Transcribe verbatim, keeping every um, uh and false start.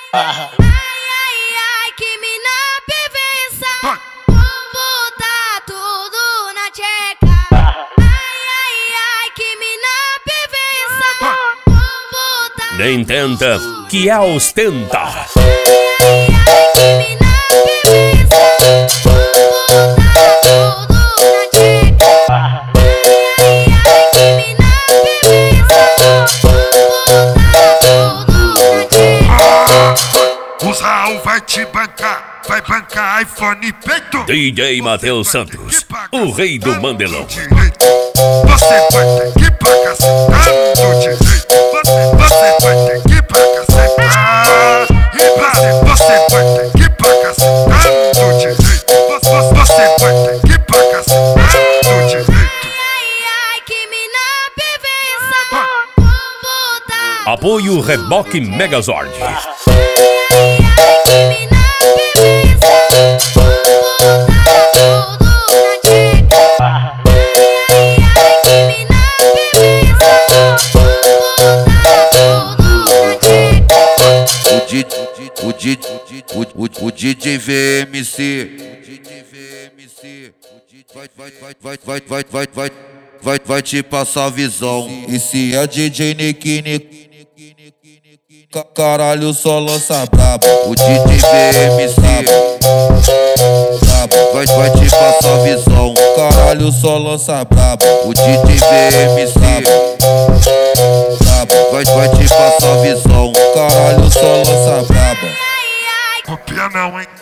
Ai, ai, ai, que mina pivença. Vou botar tudo na tcheca. Ai, ai, ai, que mina pivença. Vou botar. Nem tenta, que a ostenta. Ai, ai, ai, que mina pivença. Vou botar tudo na tcheca. Ai, ai, ai, que mina pivença. Vou botar tudo na tcheca. O Raul vai te bancar, vai bancar iPhone peito. D J Matheus Santos, o rei do Mandelão. Você vai ter que pagar sentando direito. Você, você vai ter que pagar sentando. E você, você vai ter que pagar sentando direito. Você, você vai ter que pagar sentando direito. Ai, ai, que mina pivença. Vou botar. Apoio Reboque Megazord. Ai, ai, que mina pivença. Vou botar tudo na tcheca. Ai, ai, que mina pivença. Vou botar tudo na tcheca. O D J, o D J, o, o, o D J V M C, vai, vai, vai, vai, vai, vai, vai, vai, vai, vai te passar a visão. E se é D J Nick, Nick, ca- caralho, só lança brabo. O D J V M C, brabo, vai, vai te passar a visão. Caralho, só lança brabo. O D J V M C, brabo, vai, vai te passar a visão. Caralho, só lança braba. Ai, ai, Copia não, hein?